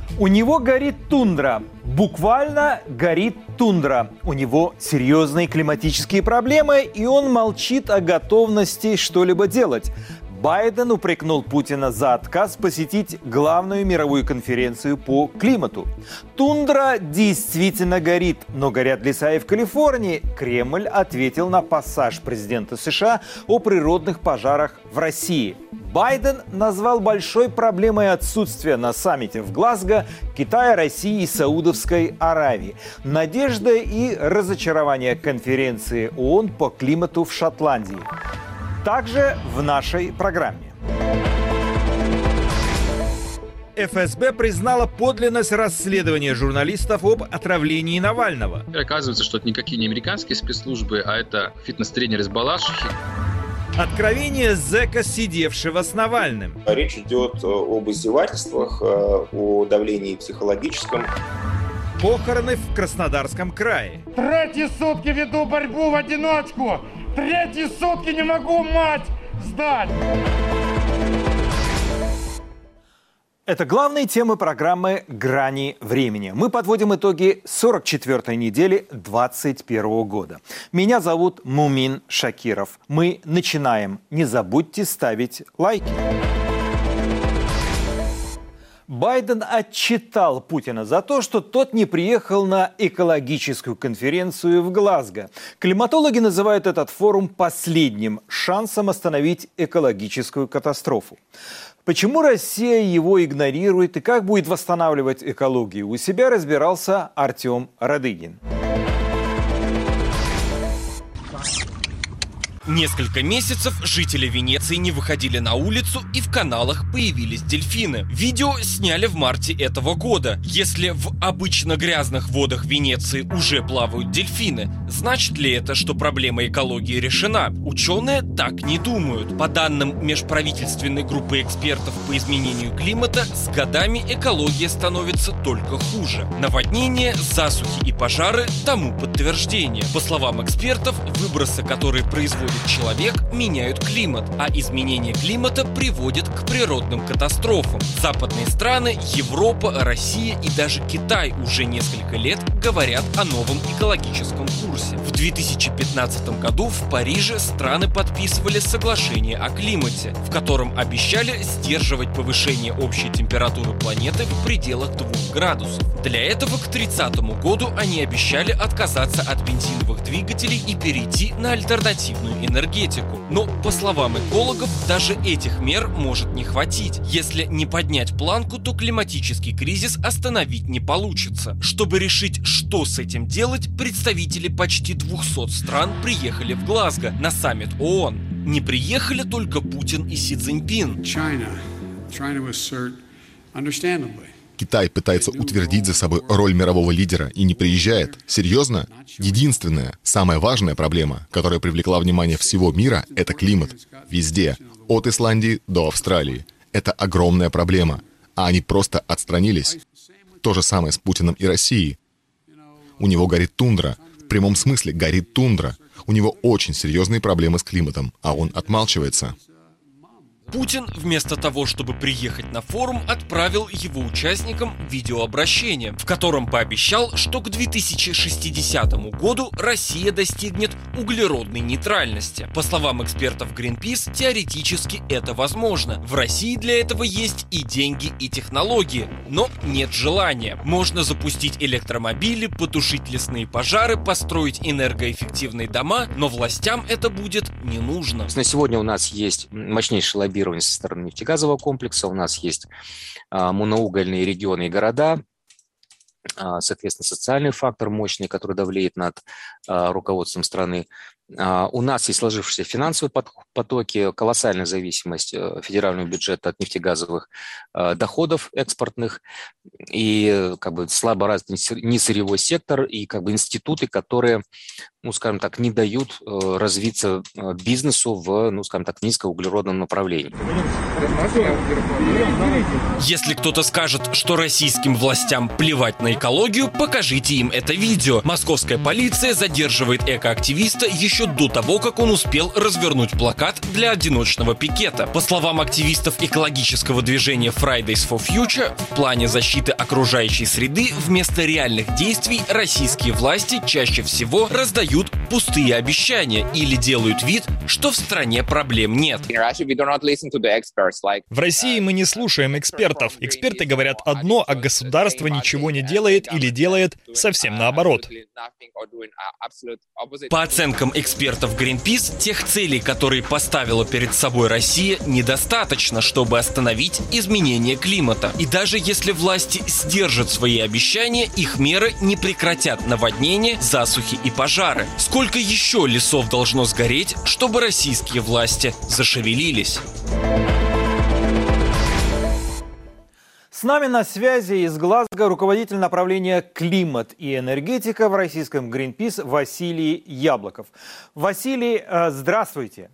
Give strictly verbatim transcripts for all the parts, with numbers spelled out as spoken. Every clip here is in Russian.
У него горит тундра. Буквально горит тундра. У него серьезные климатические проблемы, и он молчит о готовности что-либо делать. Байден упрекнул Путина за отказ посетить главную мировую конференцию по климату. Тундра действительно горит, но горят леса и в Калифорнии. Кремль ответил на пассаж президента США о природных пожарах в России. Байден назвал большой проблемой отсутствие на саммите в Глазго Китая, России и Саудовской Аравии. Надежда и разочарование конференции ООН по климату в Шотландии. Также в нашей программе. эф эс бэ признала подлинность расследования журналистов об отравлении Навального. Оказывается, что это никакие не американские спецслужбы, а это фитнес-тренер из Балашихи. Откровение зэка, сидевшего с Навальным. Речь идет об издевательствах, о давлении психологическом. Похороны в Краснодарском крае. Третьи сутки веду борьбу в одиночку. Третьи сутки не могу мать сдать. Это главные темы программы «Грани времени». Мы подводим итоги сорок четвёртой недели двадцать первого года. Меня зовут Мумин Шакиров. Мы начинаем. Не забудьте ставить лайки. Байден отчитал Путина за то, что тот не приехал на экологическую конференцию в Глазго. Климатологи называют этот форум последним шансом остановить экологическую катастрофу. Почему Россия его игнорирует и как будет восстанавливать экологию у себя, разбирался Артем Радыгин. Несколько месяцев жители Венеции не выходили на улицу, и в каналах появились дельфины. Видео сняли в марте этого года. Если в обычно грязных водах Венеции уже плавают дельфины, значит ли это, что проблема экологии решена? Ученые так не думают. По данным межправительственной группы экспертов по изменению климата, с годами экология становится только хуже. Наводнения, засухи и пожары тому подтверждение. По словам экспертов, выбросы, которые производят человек, меняют климат, а изменение климата приводит к природным катастрофам. Западные страны, Европа, Россия и даже Китай уже несколько лет говорят о новом экологическом курсе. В две тысячи пятнадцатом году в Париже страны подписывали соглашение о климате, в котором обещали сдерживать повышение общей температуры планеты в пределах двух градусов. Для этого к тридцатому году они обещали отказаться от бензиновых двигателей и перейти на альтернативную энергетику. Но, по словам экологов, даже этих мер может не хватить. Если не поднять планку, то климатический кризис остановить не получится. Чтобы решить, что с этим делать, представители почти двухсот стран приехали в Глазго на саммит ООН. Не приехали только Путин и Си Цзиньпин. Китай пытается утвердить за собой роль мирового лидера и не приезжает. Серьезно? Единственная, самая важная проблема, которая привлекла внимание всего мира, это климат. Везде. От Исландии до Австралии. Это огромная проблема. А они просто отстранились. То же самое с Путиным и Россией. У него горит тундра. В прямом смысле горит тундра. У него очень серьезные проблемы с климатом, а он отмалчивается. Путин, вместо того, чтобы приехать на форум, отправил его участникам видеообращение, в котором пообещал, что к две тысячи шестидесятому году Россия достигнет углеродной нейтральности. По словам экспертов Greenpeace, теоретически это возможно. В России для этого есть и деньги, и технологии, но нет желания. Можно запустить электромобили, потушить лесные пожары, построить энергоэффективные дома, но властям это будет не нужно. На сегодня у нас есть мощнейший лоббирование со стороны нефтегазового комплекса, у нас есть а, моноугольные регионы и города, а, соответственно, социальный фактор мощный, который давлеет над а, руководством страны. А, у нас есть сложившиеся финансовые потоки, колоссальная зависимость а, федерального бюджета от нефтегазовых а, доходов экспортных, и как бы слабо развит несырьевой сектор, и как бы институты, которые, ну, скажем так, не дают э, развиться э, бизнесу в, ну, скажем так, низкоуглеродном направлении. Если кто-то скажет, что российским властям плевать на экологию, покажите им это видео. Московская полиция задерживает экоактивиста еще еще до того, как он успел развернуть плакат для одиночного пикета. По словам активистов экологического движения Fridays for Future, в плане защиты окружающей среды вместо реальных действий российские власти чаще всего раздают пустые обещания или делают вид, что в стране проблем нет. В России мы не слушаем экспертов. Эксперты говорят одно, а государство ничего не делает или делает совсем наоборот. По оценкам экспертов Greenpeace, тех целей, которые поставила перед собой Россия, недостаточно, чтобы остановить изменение климата. И даже если власти сдержат свои обещания, их меры не прекратят наводнения, засухи и пожары. Сколько еще лесов должно сгореть, чтобы российские власти зашевелились? С нами на связи из Глазго руководитель направления «Климат и энергетика» в российском Greenpeace Василий Яблоков. Василий, здравствуйте.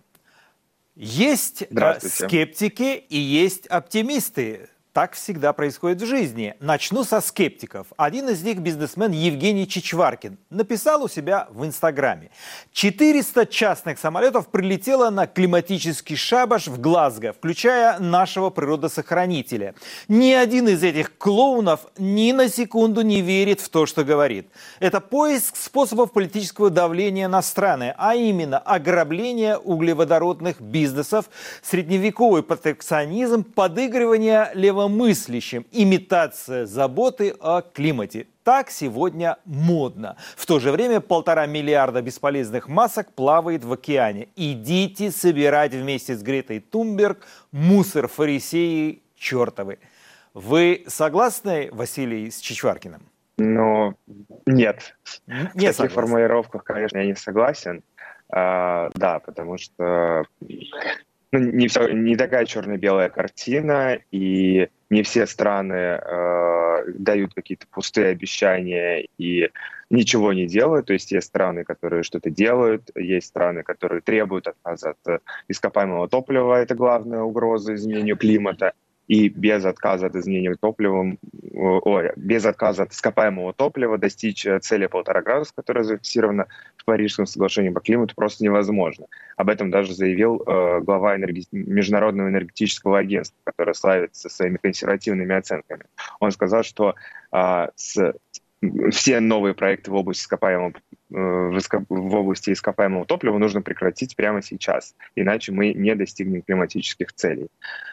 Есть здравствуйте. Скептики и есть оптимисты. Так всегда происходит в жизни. Начну со скептиков. Один из них, бизнесмен Евгений Чичваркин, написал у себя в Инстаграме: четыреста частных самолетов прилетело на климатический шабаш в Глазго, включая нашего природосохранителя. Ни один из этих клоунов ни на секунду не верит в то, что говорит. Это поиск способов политического давления на страны, а именно ограбление углеводородных бизнесов, средневековый протекционизм, подыгрывание левомыслящим, мыслящим, имитация заботы о климате. Так сегодня модно. В то же время полтора миллиарда бесполезных масок плавает в океане. Идите собирать вместе с Гретой Тунберг мусор, фарисеи чертовы. Вы согласны, Василий, с Чичваркиным? Ну, нет. Не в таких формулировках, конечно, я не согласен. А, да, потому что... Ну, не, все, не такая черно-белая картина, и не все страны э, дают какие-то пустые обещания и ничего не делают. То есть есть страны, которые что-то делают, есть страны, которые требуют отказа от ископаемого топлива, это главная угроза изменению климата. И без отказа от изменения топлива, ой, без отказа от ископаемого топлива достичь цели полтора градуса, которая зафиксирована в Парижском соглашении по климату, просто невозможно. Об этом даже заявил э, глава энерги... Международного энергетического агентства, которое славится своими консервативными оценками. Он сказал, что э, с... все новые проекты в области ископаемого, э, в, ископ... в области ископаемого топлива нужно прекратить прямо сейчас, иначе мы не достигнем климатических целей.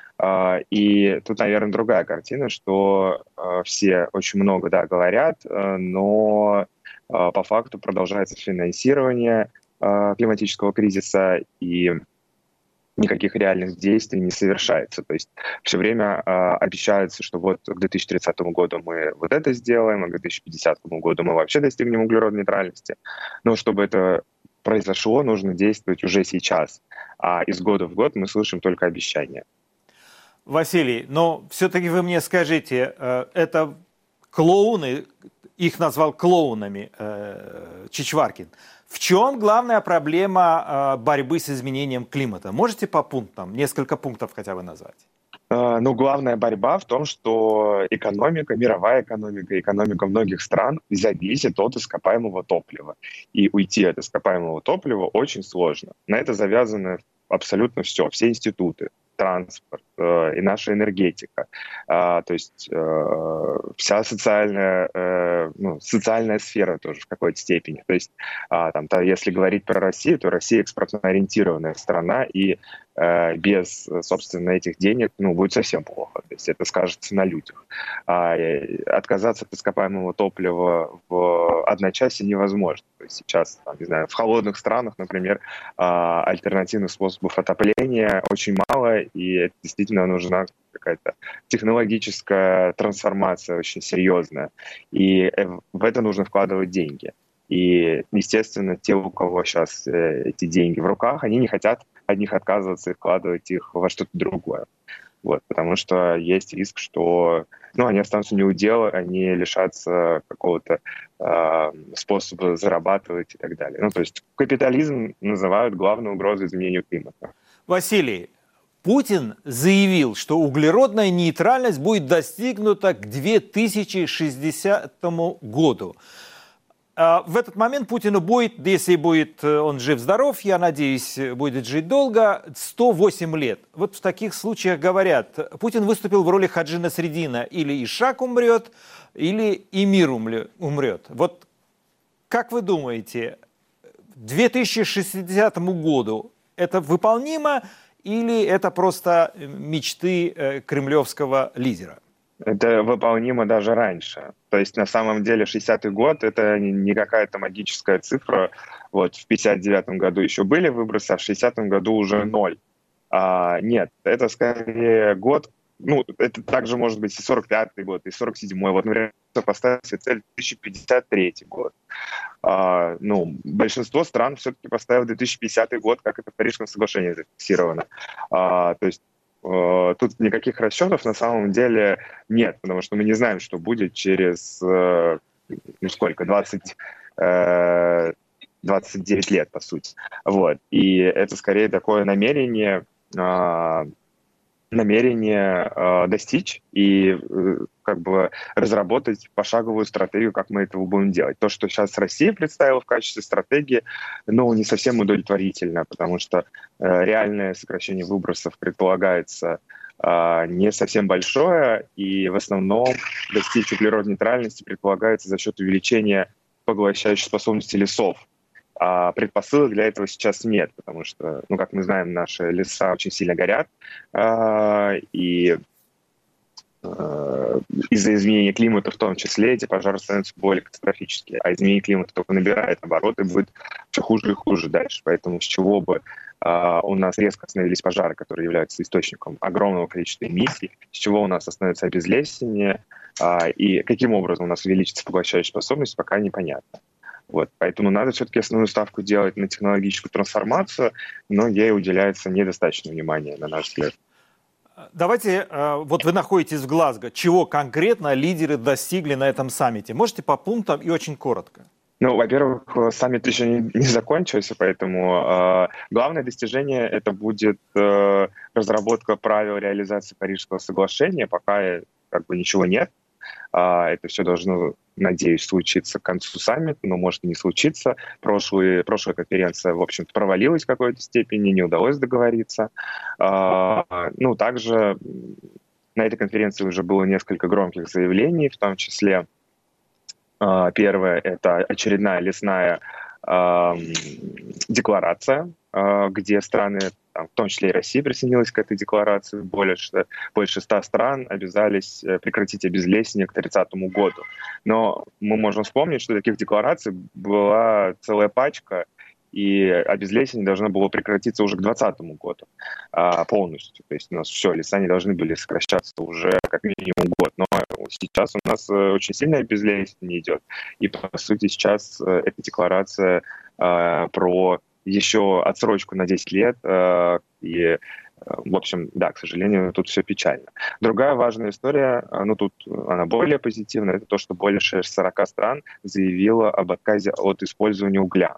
И тут, наверное, другая картина, что все очень много, да, говорят, но по факту продолжается финансирование климатического кризиса, и никаких реальных действий не совершается. То есть все время обещается, что вот к две тысячи тридцатому году мы вот это сделаем, а к две тысячи пятидесятому году мы вообще достигнем углеродной нейтральности. Но чтобы это произошло, нужно действовать уже сейчас. А из года в год мы слышим только обещания. Василий, но все-таки вы мне скажите, это клоуны, их назвал клоунами Чичваркин. В чем главная проблема борьбы с изменением климата? Можете по пунктам, несколько пунктов хотя бы назвать? Ну, главная борьба в том, что экономика, мировая экономика, экономика многих стран зависит от ископаемого топлива. И уйти от ископаемого топлива очень сложно. На это завязано абсолютно все, все институты, транспорт э, и наша энергетика. А, то есть э, вся социальная, э, ну, социальная сфера тоже в какой-то степени. То есть а, там, то, если говорить про Россию, то Россия экспортно-ориентированная страна, и э, без, собственно, этих денег ну, будет совсем плохо. То есть это скажется на людях. А, отказаться от ископаемого топлива в одночасье невозможно. То есть сейчас, там, не знаю, в холодных странах, например, а, альтернативных способов отопления очень мало, и действительно нужна какая-то технологическая трансформация очень серьезная. И в это нужно вкладывать деньги. И, естественно, те, у кого сейчас эти деньги в руках, они не хотят от них отказываться и вкладывать их во что-то другое. Вот, потому что есть риск, что ну, они останутся не у дела, они лишатся какого-то э, способа зарабатывать и так далее. Ну, то есть капитализм называют главной угрозой изменению климата. Василий, Путин заявил, что углеродная нейтральность будет достигнута к две тысячи шестидесятому году. В этот момент Путину будет, если будет он жив-здоров, я надеюсь, будет жить долго, сто восемь лет. Вот в таких случаях говорят, Путин выступил в роли Хаджи Насреддина. Или Ишак умрет, или и мир умрет. Вот как вы думаете, к две тысячи шестидесятому году это выполнимо или это просто мечты кремлевского лидера? Это выполнимо даже раньше. То есть на самом деле шестидесятый год — это не какая-то магическая цифра. Вот в пятьдесят девятом году еще были выбросы, а в шестидесятом году уже ноль. А, нет, это скорее год, ну, это также может быть и сорок пятый год, и сорок седьмой. Вот, например, поставить себе цель две тысячи пятьдесят третий год. А, ну, большинство стран все-таки поставило две тысячи пятидесятый год, как это в Парижском соглашении зафиксировано. А, то есть тут никаких расчетов на самом деле нет, потому что мы не знаем, что будет через, ну сколько, двадцать, двадцать девять лет, по сути. Вот. И это скорее такое намерение, намерение достичь и как бы разработать пошаговую стратегию, как мы этого будем делать. То, что сейчас Россия представила в качестве стратегии, ну, не совсем удовлетворительно, потому что э, реальное сокращение выбросов предполагается э, не совсем большое, и в основном достичь углеродной нейтральности предполагается за счет увеличения поглощающей способности лесов. А предпосылок для этого сейчас нет, потому что, ну, как мы знаем, наши леса очень сильно горят, э, и из-за изменения климата в том числе эти пожары становятся более катастрофическими, а изменение климата только набирает обороты и будет все хуже и хуже дальше. Поэтому с чего бы а, у нас резко остановились пожары, которые являются источником огромного количества эмиссий, с чего у нас остановится обезлесение, а, и каким образом у нас увеличится поглощающая способность, пока непонятно. Вот, поэтому надо все-таки основную ставку делать на технологическую трансформацию, но ей уделяется недостаточно внимания, на наш взгляд. Давайте, вот вы находитесь в Глазго. Чего конкретно лидеры достигли на этом саммите? Можете по пунктам и очень коротко? Ну, во-первых, саммит еще не, не закончился, поэтому э, главное достижение это будет э, разработка правил реализации Парижского соглашения. Пока как бы ничего нет. Uh, это все должно, надеюсь, случиться к концу саммита, но может и не случиться. Прошлые, прошлая конференция, в общем-то, провалилась в какой-то степени, не удалось договориться. Uh, ну, также на этой конференции уже было несколько громких заявлений, в том числе uh, первое — это очередная лесная uh, декларация, uh, где страны, в том числе и Россия, присоединилась к этой декларации. Более, больше ста стран обязались прекратить обезлесение к тридцатому году. Но мы можем вспомнить, что таких деклараций была целая пачка, и обезлесение должно было прекратиться уже к двадцатому году а, полностью. То есть у нас все, леса не должны были сокращаться уже как минимум год. Но сейчас у нас очень сильное обезлесение идет. И, по сути, сейчас эта декларация а, про еще отсрочку на десять лет, э, и, э, в общем, да, к сожалению, тут все печально. Другая важная история, ну, тут она более позитивная, это то, что больше сорока стран заявило об отказе от использования угля.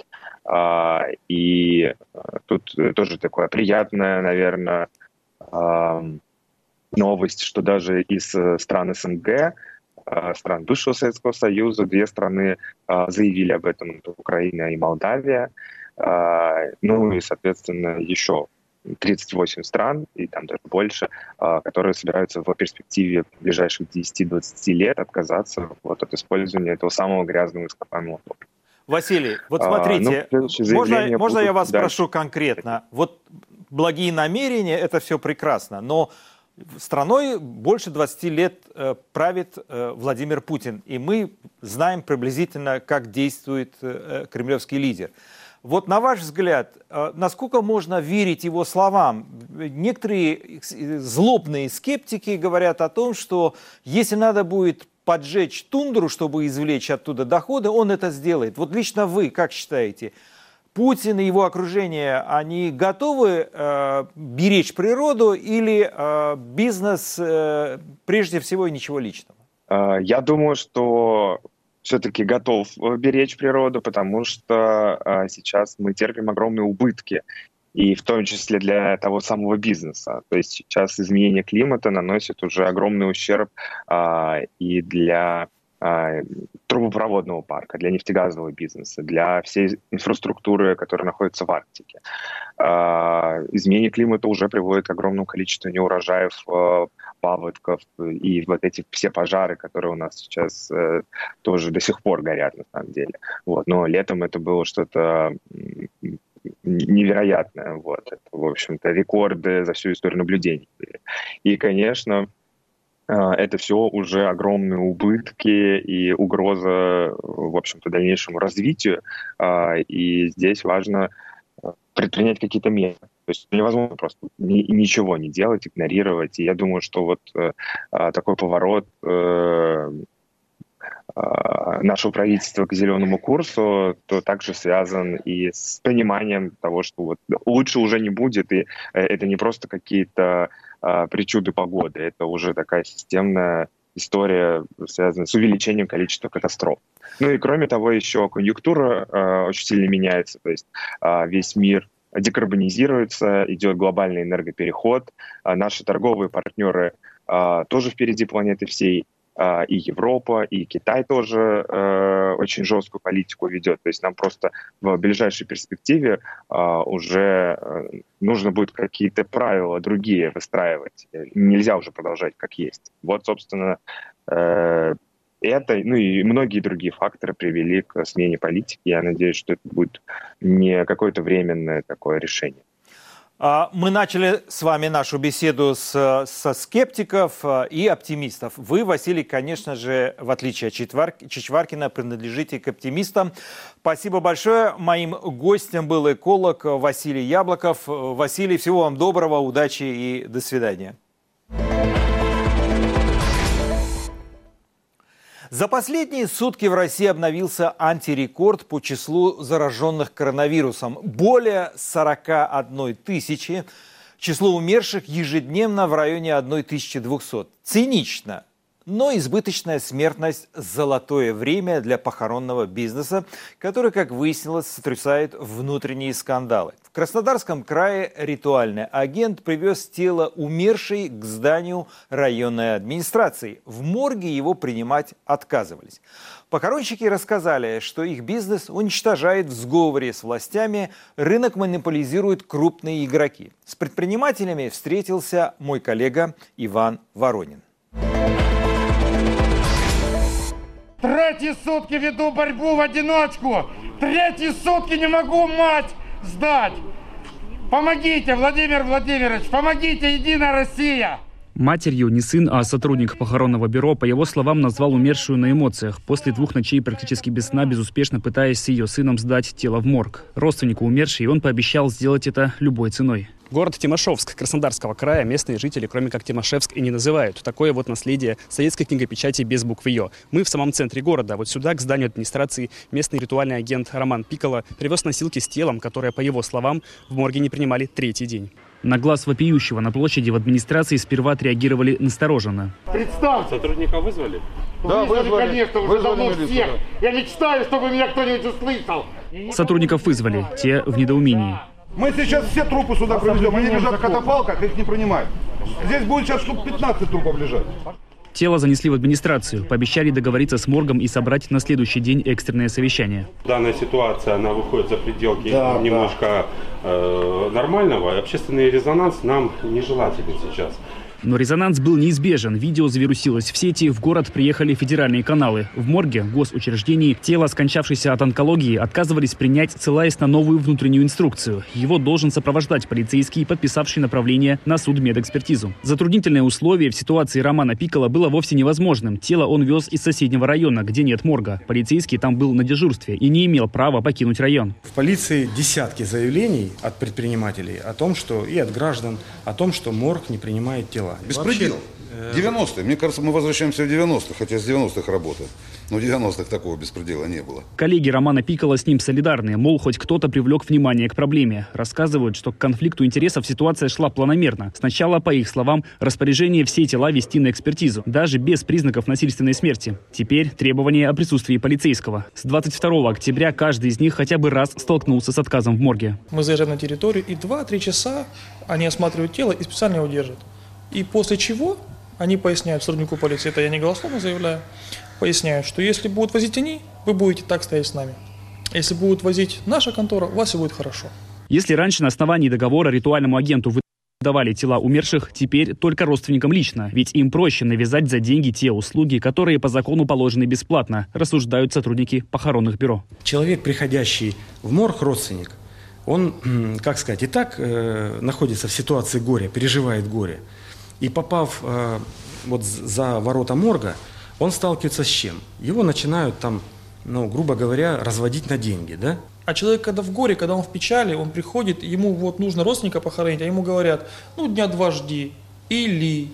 А, и тут тоже такая приятная, наверное, а, новость, что даже из стран СНГ, стран бывшего Советского Союза, две страны а, заявили об этом, это Украина и Молдавия. Uh, ну и, соответственно, еще тридцать восемь стран, и там даже больше, uh, которые собираются в перспективе ближайших десяти-двадцати лет отказаться вот, от использования этого самого грязного ископаемого топлива. Василий, вот смотрите, uh, ну, можно, можно я вас дальше. Спрошу конкретно? Вот благие намерения, это все прекрасно, но страной больше двадцати лет э, правит э, Владимир Путин, и мы знаем приблизительно, как действует э, кремлевский лидер. Вот на ваш взгляд, насколько можно верить его словам? Некоторые злобные скептики говорят о том, что если надо будет поджечь тундру, чтобы извлечь оттуда доходы, он это сделает. Вот лично вы как считаете, Путин и его окружение, они готовы э, беречь природу или э, бизнес э, прежде всего и ничего личного? Я думаю, что все-таки готов беречь природу, потому что а, сейчас мы терпим огромные убытки, и в том числе для того самого бизнеса. То есть сейчас изменение климата наносит уже огромный ущерб а, и для трубопроводного парка, для нефтегазового бизнеса, для всей инфраструктуры, которая находится в Арктике. Изменение климата уже приводит к огромному количеству неурожаев, паводков и вот эти все пожары, которые у нас сейчас тоже до сих пор горят на самом деле. Вот. Но летом это было что-то невероятное. Вот. Это, в общем-то, рекорды за всю историю наблюдений. И, конечно, это все уже огромные убытки и угроза, в общем-то, дальнейшему развитию. И здесь важно предпринять какие-то меры. То есть невозможно просто ни, ничего не делать, игнорировать. И я думаю, что вот такой поворот нашего правительства к зеленому курсу, то также связан и с пониманием того, что вот лучше уже не будет, и это не просто какие-то а, причуды погоды, это уже такая системная история, связанная с увеличением количества катастроф. Ну и кроме того, еще конъюнктура а, очень сильно меняется, то есть а, весь мир декарбонизируется, идет глобальный энергопереход, а наши торговые партнеры а, тоже впереди планеты всей, и Европа, и Китай тоже э, очень жесткую политику ведет. То есть нам просто в ближайшей перспективе э, уже э, нужно будет какие-то правила другие выстраивать. Нельзя уже продолжать как есть. Вот, собственно, э, это, ну и многие другие факторы привели к смене политики. Я надеюсь, что это будет не какое-то временное такое решение. Мы начали с вами нашу беседу с, со скептиков и оптимистов. Вы, Василий, конечно же, в отличие от Чичваркина, принадлежите к оптимистам. Спасибо большое. Моим гостем был эколог Василий Яблоков. Василий, всего вам доброго, удачи и до свидания. За последние сутки в России обновился антирекорд по числу зараженных коронавирусом. Более сорока одной тысячи. Число умерших ежедневно в районе тысячи двухсот. Цинично, но избыточная смертность – золотое время для похоронного бизнеса, который, как выяснилось, сотрясает внутренние скандалы. В Краснодарском крае ритуальный агент привез тело умершей к зданию районной администрации. В морге его принимать отказывались. Похоронщики рассказали, что их бизнес уничтожает в сговоре с властями, рынок монополизируют крупные игроки. С предпринимателями встретился мой коллега Иван Воронин. Третьи сутки веду борьбу в одиночку. Третьи сутки не могу мать сдать. Помогите, Владимир Владимирович, помогите, Единая Россия. Матерью не сын, а сотрудник похоронного бюро, по его словам, назвал умершую на эмоциях. После двух ночей практически без сна, безуспешно пытаясь с ее сыном сдать тело в морг. Родственнику умершей он пообещал сделать это любой ценой. Город Тимошевск Краснодарского края местные жители, кроме как Тимошевск, и не называют. Такое вот наследие советской книгопечати без буквы «Ё». Мы в самом центре города. Вот сюда, к зданию администрации, местный ритуальный агент Роман Пикало привез носилки с телом, которое, по его словам, в морге не принимали третий день. На глаз вопиющего на площади в администрации сперва отреагировали настороженно. Представь! Сотрудника вызвали? Да, вызвали, вызвали конечно, уже вызвали давно милицию, всех. Да. Я мечтаю, чтобы меня кто-нибудь услышал. Сотрудников вызвали, те в недоумении. Мы сейчас все трупы сюда привезем, они лежат в катафалках, их не принимают. Здесь будет сейчас штук пятнадцать трупов лежать. Тело занесли в администрацию, пообещали договориться с моргом и собрать на следующий день экстренное совещание. Данная ситуация, она выходит за пределки да, немножко да. э, нормального. Общественный резонанс нам нежелателен сейчас. Но резонанс был неизбежен. Видео завирусилось в сети, в город приехали федеральные каналы. В морге, госучреждении, тело, скончавшееся от онкологии, отказывались принять, ссылаясь на новую внутреннюю инструкцию. Его должен сопровождать полицейский, подписавший направление на судмедэкспертизу. Затруднительное условие в ситуации Романа Пикало было вовсе невозможным. Тело он вез из соседнего района, где нет морга. Полицейский там был на дежурстве и не имел права покинуть район. В полиции десятки заявлений от предпринимателей о том, что и от граждан, о том, что морг не принимает тела. Беспредел. девяностые. Мне кажется, мы возвращаемся в девяностых, хотя с девяностых работаю. Но в девяностых такого беспредела не было. Коллеги Романа Пикало с ним солидарны. Мол, хоть кто-то привлек внимание к проблеме. Рассказывают, что к конфликту интересов ситуация шла планомерно. Сначала, по их словам, распоряжение все тела вести на экспертизу, даже без признаков насильственной смерти. Теперь требование о присутствии полицейского. С двадцать второго октября каждый из них хотя бы раз столкнулся с отказом в морге. Мы заезжаем на территорию, и два-три часа они осматривают тело и специально его держат. И после чего они поясняют сотруднику полиции, это я не голословно заявляю, поясняют, что если будут возить они, вы будете так стоять с нами. Если будут возить наша контора, у вас все будет хорошо. Если раньше на основании договора ритуальному агенту выдавали тела умерших, теперь только родственникам лично, ведь им проще навязать за деньги те услуги, которые по закону положены бесплатно, рассуждают сотрудники похоронных бюро. Человек, приходящий в морг, родственник, он, как сказать, и так э, находится в ситуации горя, переживает горе. И попав э, вот за ворота морга, он сталкивается с чем? Его начинают там, ну, грубо говоря, разводить на деньги, да? А человек, когда в горе, когда он в печали, он приходит, ему вот нужно родственника похоронить, а ему говорят, ну, дня два жди, или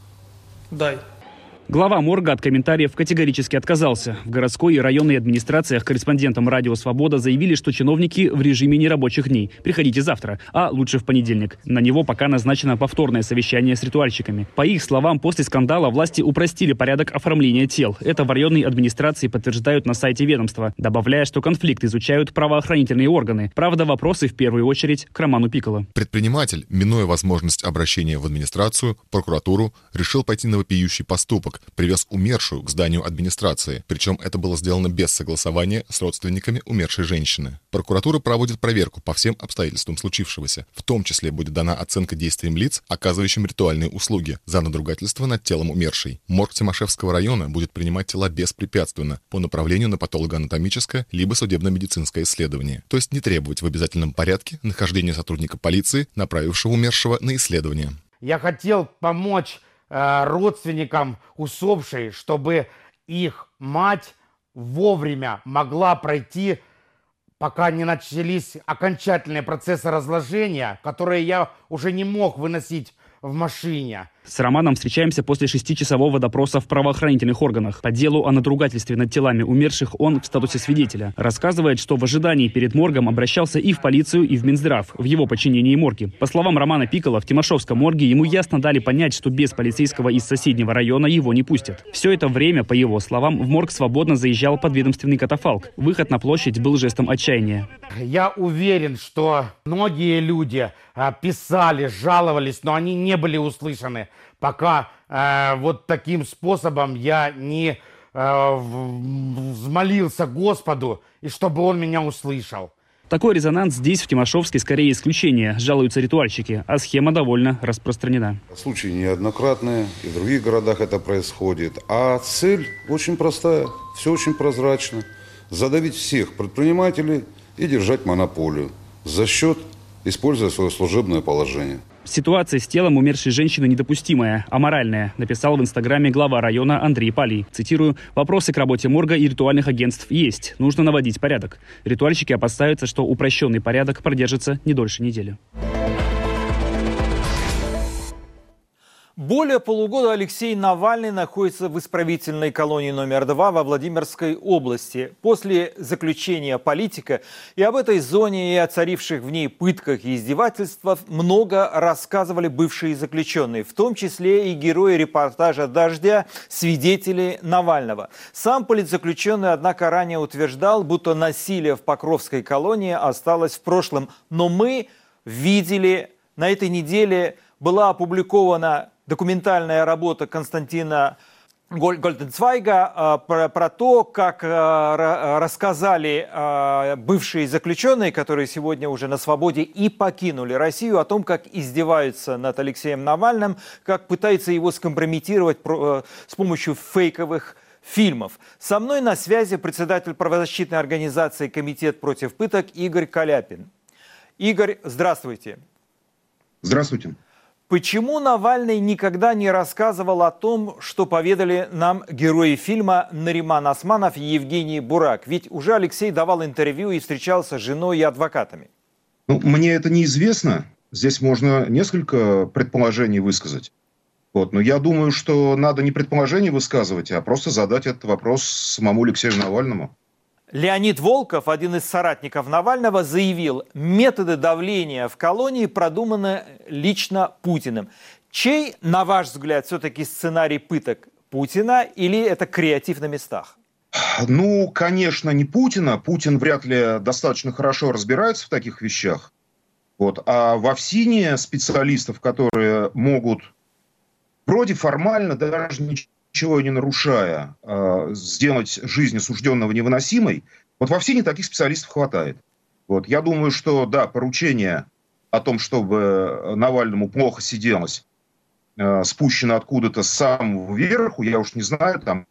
дай. Глава морга от комментариев категорически отказался. В городской и районной администрациях корреспондентам «Радио Свобода» заявили, что чиновники в режиме нерабочих дней. Приходите завтра, а лучше в понедельник. На него пока назначено повторное совещание с ритуальщиками. По их словам, после скандала власти упростили порядок оформления тел. Это в районной администрации подтверждают на сайте ведомства, добавляя, что конфликт изучают правоохранительные органы. Правда, вопросы в первую очередь к Роману Пикколо. Предприниматель, минуя возможность обращения в администрацию, прокуратуру, решил пойти на вопиющий поступок. Привез умершую к зданию администрации. Причем это было сделано без согласования с родственниками умершей женщины. Прокуратура проводит проверку по всем обстоятельствам случившегося. В том числе будет дана оценка действиям лиц, оказывающим ритуальные услуги, за надругательство над телом умершей. Морг Тимошевского района будет принимать тела беспрепятственно по направлению на патологоанатомическое либо судебно-медицинское исследование. То есть не требовать в обязательном порядке нахождения сотрудника полиции, направившего умершего на исследование. Я хотел помочь родственникам усопшей, чтобы их мать вовремя могла пройти, пока не начались окончательные процессы разложения, которые я уже не мог выносить в машине. С Романом встречаемся после шестичасового допроса в правоохранительных органах. По делу о надругательстве над телами умерших он в статусе свидетеля. Рассказывает, что в ожидании перед моргом обращался и в полицию, и в Минздрав, в его подчинении морги. По словам Романа Пикколо, в Тимошевском морге ему ясно дали понять, что без полицейского из соседнего района его не пустят. Все это время, по его словам, в морг свободно заезжал подведомственный катафалк. Выход на площадь был жестом отчаяния. Я уверен, что многие люди а, писали, жаловались, но они не были услышаны, пока э, вот таким способом я не э, взмолился Господу, и чтобы Он меня услышал. Такой резонанс здесь, в Тимошевске, скорее исключение, жалуются ритуальщики, а схема довольно распространена. Случаи неоднократные, и в других городах это происходит. А цель очень простая, все очень прозрачно. Задавить всех предпринимателей и держать монополию за счет, используя свое служебное положение. Ситуация с телом умершей женщины недопустимая, аморальная, написал в инстаграме глава района Андрей Палий. Цитирую: «Вопросы к работе морга и ритуальных агентств есть. Нужно наводить порядок». Ритуальщики опасаются, что упрощенный порядок продержится не дольше недели. Более полугода Алексей Навальный находится в исправительной колонии номер два во Владимирской области. После заключения политика и об этой зоне, и о царивших в ней пытках и издевательствах много рассказывали бывшие заключенные, в том числе и герои репортажа «Дождя», свидетели Навального. Сам политзаключенный, однако, ранее утверждал, будто насилие в Покровской колонии осталось в прошлом. Но мы видели, на этой неделе была опубликована документальная работа Константина Гольденцвайга про, про то, как рассказали бывшие заключенные, которые сегодня уже на свободе и покинули Россию, о том, как издеваются над Алексеем Навальным, как пытаются его скомпрометировать с помощью фейковых фильмов. Со мной на связи председатель правозащитной организации «Комитет против пыток» Игорь Каляпин. Игорь, здравствуйте. Здравствуйте. Почему Навальный никогда не рассказывал о том, что поведали нам герои фильма Нариман Османов и Евгений Бурак? Ведь уже Алексей давал интервью и встречался с женой и адвокатами. Ну, мне это неизвестно. Здесь можно несколько предположений высказать. Вот. Но я думаю, что надо не предположения высказывать, а просто задать этот вопрос самому Алексею Навальному. Леонид Волков, один из соратников Навального, заявил, методы давления в колонии продуманы лично Путиным. Чей, на ваш взгляд, все-таки сценарий пыток? Путина или это креатив на местах? Ну, конечно, не Путина. Путин вряд ли достаточно хорошо разбирается в таких вещах. Вот. А в ОФСИНе специалистов, которые могут вроде формально даже ничего ничего не нарушая, сделать жизнь осужденного невыносимой, вот во ФСИНе таких специалистов хватает. Вот. Я думаю, что, да, поручение о том, чтобы Навальному плохо сиделось, спущено откуда-то с самого верху, я уж не знаю, там,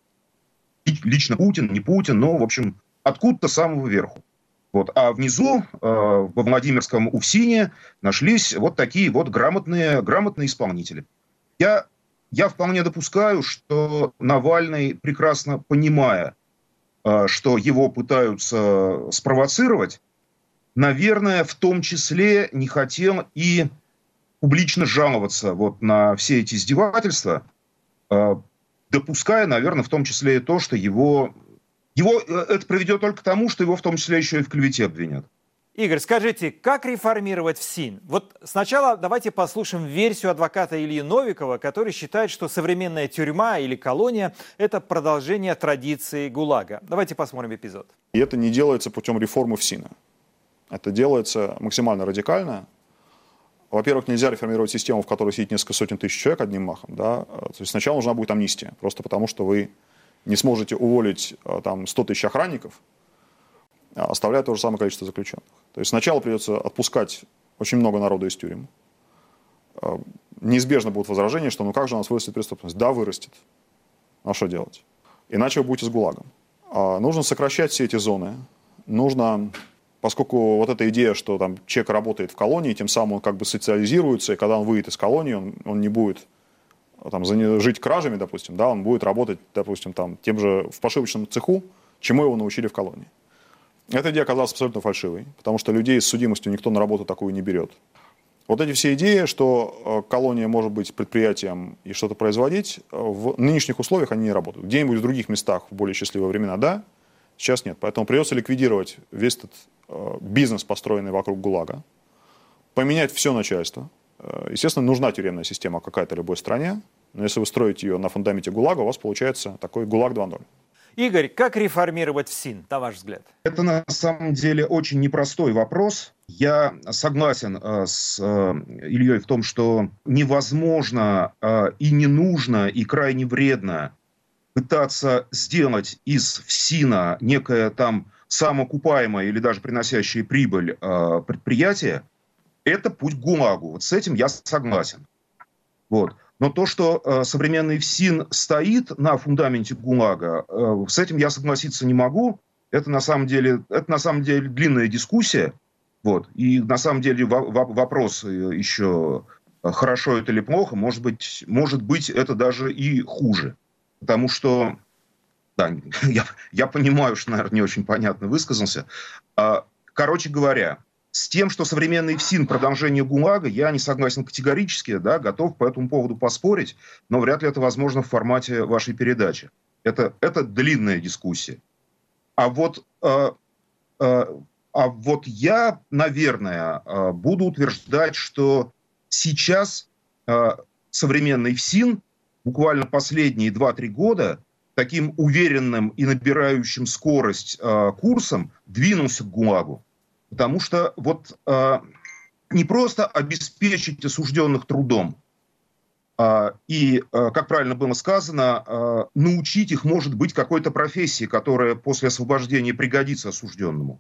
лично Путин, не Путин, но, в общем, откуда-то с самого верху. Вот. А внизу, э, во Владимирском УФСИНе, нашлись вот такие вот грамотные, грамотные исполнители. Я, я вполне допускаю, что Навальный, прекрасно понимая, э, что его пытаются спровоцировать, наверное, в том числе не хотел и публично жаловаться вот на все эти издевательства, э, допуская, наверное, в том числе и то, что его... Его это приведет только к тому, что его в том числе еще и в клевете обвинят. Игорь, скажите, как реформировать ФСИН? Вот сначала давайте послушаем версию адвоката Ильи Новикова, который считает, что современная тюрьма или колония – это продолжение традиции ГУЛАГа. Давайте посмотрим эпизод. И это не делается путем реформы ФСИНа. Это делается максимально радикально. Во-первых, нельзя реформировать систему, в которой сидит несколько сотен тысяч человек одним махом. Да? То есть сначала нужна будет амнистия, просто потому что вы не сможете уволить там, сто тысяч охранников, оставляя то же самое количество заключенных. То есть сначала придется отпускать очень много народу из тюрем. Неизбежно будут возражения, что ну как же у нас вырастет преступность? Да, вырастет. А что делать? Иначе вы будете с ГУЛАГом. Нужно сокращать все эти зоны. Нужно, поскольку вот эта идея, что там человек работает в колонии, тем самым он как бы социализируется, и когда он выйдет из колонии, он, он не будет... Там, жить кражами, допустим, да, он будет работать, допустим, там, тем же в пошивочном цеху, чему его научили в колонии. Эта идея оказалась абсолютно фальшивой, потому что людей с судимостью никто на работу такую не берет. Вот эти все идеи, что колония может быть предприятием и что-то производить, в нынешних условиях они не работают. Где-нибудь в других местах в более счастливые времена, да, сейчас нет. Поэтому придется ликвидировать весь этот бизнес, построенный вокруг ГУЛАГа, поменять все начальство. Естественно, нужна тюремная система какая-то любой стране, но если вы строите ее на фундаменте ГУЛАГа, у вас получается такой ГУЛАГ два ноль. Игорь, как реформировать ФСИН, на ваш взгляд? Это на самом деле очень непростой вопрос. Я согласен э, с э, Ильей в том, что невозможно э, и не нужно, и крайне вредно пытаться сделать из ФСИНа некое там самоокупаемое или даже приносящее прибыль э, предприятие. Это путь к ГУЛАГу. Вот с этим я согласен. Вот. Но то, что э, современный ФСИН стоит на фундаменте ГУЛАГа, э, с этим я согласиться не могу. Это на самом деле, это на самом деле длинная дискуссия. Вот. И на самом деле во- во- вопрос еще, хорошо это или плохо, может быть, может быть это даже и хуже. Потому что, да, я, я понимаю, что, наверное, не очень понятно высказался. Короче говоря, с тем, что современный ФСИН продолжение ГУЛАГа, я не согласен категорически, да, готов по этому поводу поспорить, но вряд ли это возможно в формате вашей передачи. Это, это длинная дискуссия. А вот, э, э, а вот я, наверное, э, буду утверждать, что сейчас э, современный ФСИН буквально последние два-три года таким уверенным и набирающим скорость э, курсом двинулся к ГУЛАГу. Потому что вот э, не просто обеспечить осужденных трудом э, и, э, как правильно было сказано, э, научить их, может быть, какой-то профессии, которая после освобождения пригодится осужденному,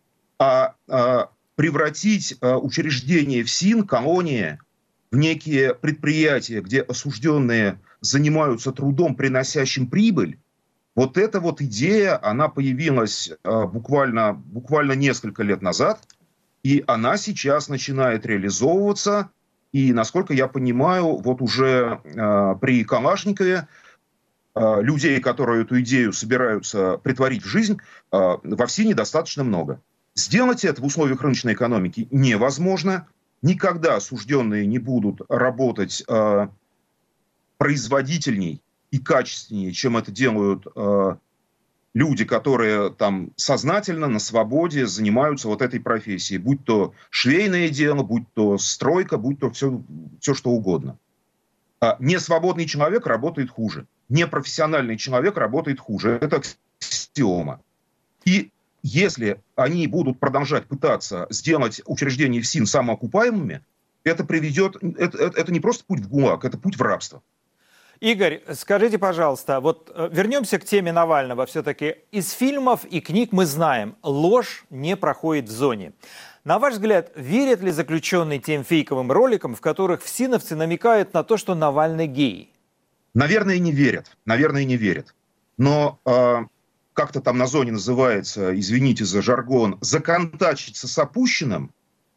а э, превратить э, учреждение ФСИН, колонии, в некие предприятия, где осужденные занимаются трудом, приносящим прибыль. Вот эта вот идея, она появилась э, буквально, буквально несколько лет назад, и она сейчас начинает реализовываться. И, насколько я понимаю, вот уже э, при Калашникове э, людей, которые эту идею собираются притворить в жизнь, э, во ФСИНе достаточно много. Сделать это в условиях рыночной экономики невозможно. Никогда осужденные не будут работать э, производительней и качественнее, чем это делают э, люди, которые там сознательно, на свободе занимаются вот этой профессией. Будь то швейное дело, будь то стройка, будь то все, все что угодно. А несвободный человек работает хуже. Непрофессиональный человек работает хуже. Это аксиома. И если они будут продолжать пытаться сделать учреждения ФСИН самоокупаемыми, это приведет... Это, это, это не просто путь в ГУЛАГ, это путь в рабство. Игорь, скажите, пожалуйста, вот вернемся к теме Навального. Все-таки из фильмов и книг мы знаем, ложь не проходит в зоне. На ваш взгляд, верят ли заключенные тем фейковым роликам, в которых всиновцы намекают на то, что Навальный гей? Наверное, не верят. Наверное, не верят. Но э, как-то там на зоне называется, извините за жаргон, законтачиться с опущенным,